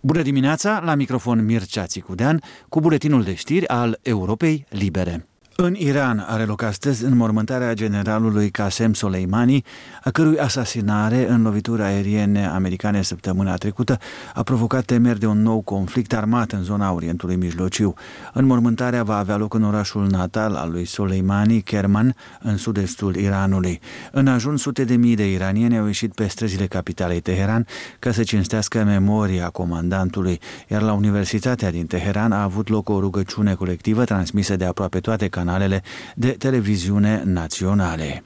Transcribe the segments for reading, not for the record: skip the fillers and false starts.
Bună dimineața, la microfon Mircea Țicudean cu buletinul de știri al Europei Libere. În Iran are loc astăzi înmormântarea generalului Qasem Soleimani, a cărui asasinare în lovituri aeriene americane săptămâna trecută a provocat temeri de un nou conflict armat în zona Orientului Mijlociu. Înmormântarea va avea loc în orașul natal al lui Soleimani, Kerman, în sud-estul Iranului. În ajun, sute de mii de iranieni au ieșit pe străzile capitalei Teheran ca să cinstească memoria comandantului, iar la Universitatea din Teheran a avut loc o rugăciune colectivă transmisă de aproape toate canalele de televiziune naționale.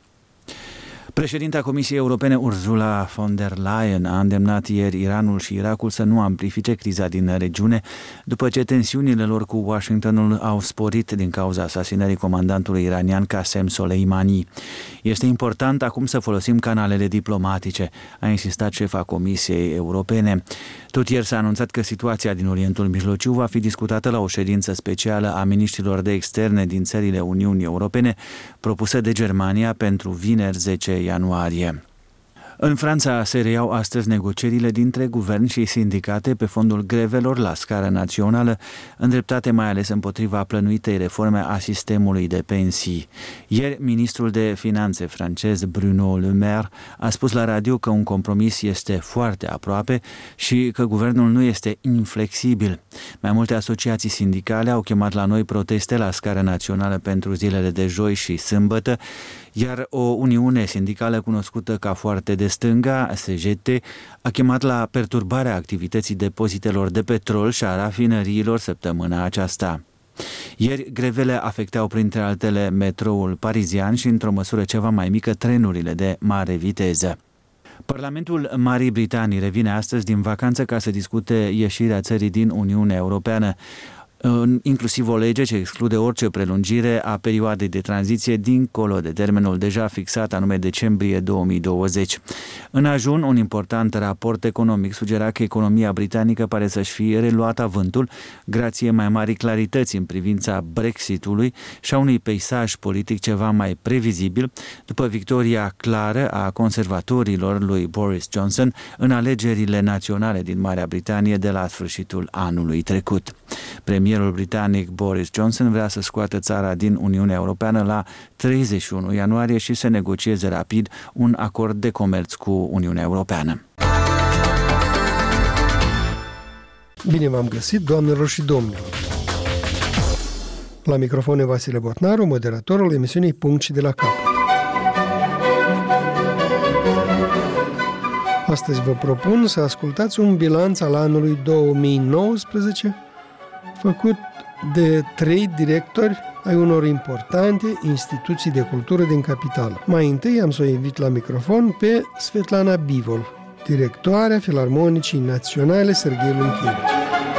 Președinta Comisiei Europene Ursula von der Leyen a îndemnat ieri Iranul și Irakul să nu amplifice criza din regiune, după ce tensiunile lor cu Washingtonul au sporit din cauza asasinării comandantului iranian Qasem Soleimani. Este important acum să folosim canalele diplomatice, a insistat șefa Comisiei Europene. Tot ieri s-a anunțat că situația din Orientul Mijlociu va fi discutată la o ședință specială a miniștrilor de externe din țările Uniunii Europene, propusă de Germania pentru vineri 10 ianuarie. În Franța se reiau astăzi negocierile dintre guvern și sindicate pe fondul grevelor la scară națională, îndreptate mai ales împotriva plănuitei reforme a sistemului de pensii. Ieri, ministrul de finanțe francez Bruno Le Maire a spus la radio că un compromis este foarte aproape și că guvernul nu este inflexibil. Mai multe asociații sindicale au chemat la noi proteste la scară națională pentru zilele de joi și sâmbătă, iar o uniune sindicală cunoscută ca foarte de stânga, CGT, a chemat la perturbarea activității depozitelor de petrol și a rafinăriilor săptămâna aceasta. Ieri, grevele afectau printre altele metroul parizian și, într-o măsură ceva mai mică, trenurile de mare viteză. Parlamentul Marii Britanii revine astăzi din vacanță ca să discute ieșirea țării din Uniunea Europeană, inclusiv o lege ce exclude orice prelungire a perioadei de tranziție dincolo de termenul deja fixat, anume decembrie 2020. În ajun, un important raport economic sugera că economia britanică pare să-și fie reluat avântul grație mai mari clarități în privința Brexitului și a unui peisaj politic ceva mai previzibil după victoria clară a conservatorilor lui Boris Johnson în alegerile naționale din Marea Britanie de la sfârșitul anului trecut. Premierul britanic Boris Johnson vrea să scoată țara din Uniunea Europeană la 31 ianuarie și să negocieze rapid un acord de comerț cu Uniunea Europeană. Bine v-am găsit, doamnelor și domnilor! La microfon e Vasile Botnaru, moderatorul emisiunii Punct și de la Capăt. Astăzi vă propun să ascultați un bilanț al anului 2019 făcut de 3 directori ai unor importante instituții de cultură din capitală. Mai întâi am să o invit la microfon pe Svetlana Bivol, directoarea Filarmonicii Naționale Serghei Lunchevici.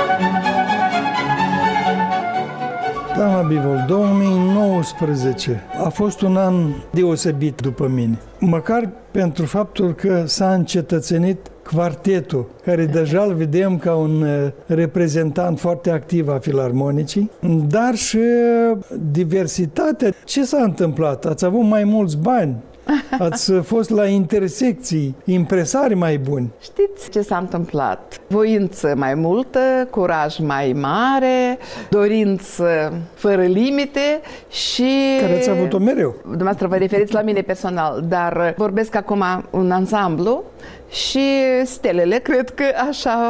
Doamna Bivol, 2019 a fost un an deosebit după mine. Măcar pentru faptul că s-a încetățenit quartetul, care deja îl vedem ca un reprezentant foarte activ a filarmonicii, dar și diversitatea. Ce s-a întâmplat? Ați avut mai mulți bani, ați fost la intersecții, impresari mai buni. Știți ce s-a întâmplat? Voință mai multă, curaj mai mare, dorință fără limite și... Care ați avut-o mereu. Dumneavoastră vă referiți la mine personal, dar vorbesc acum un ansamblu și stelele cred că așa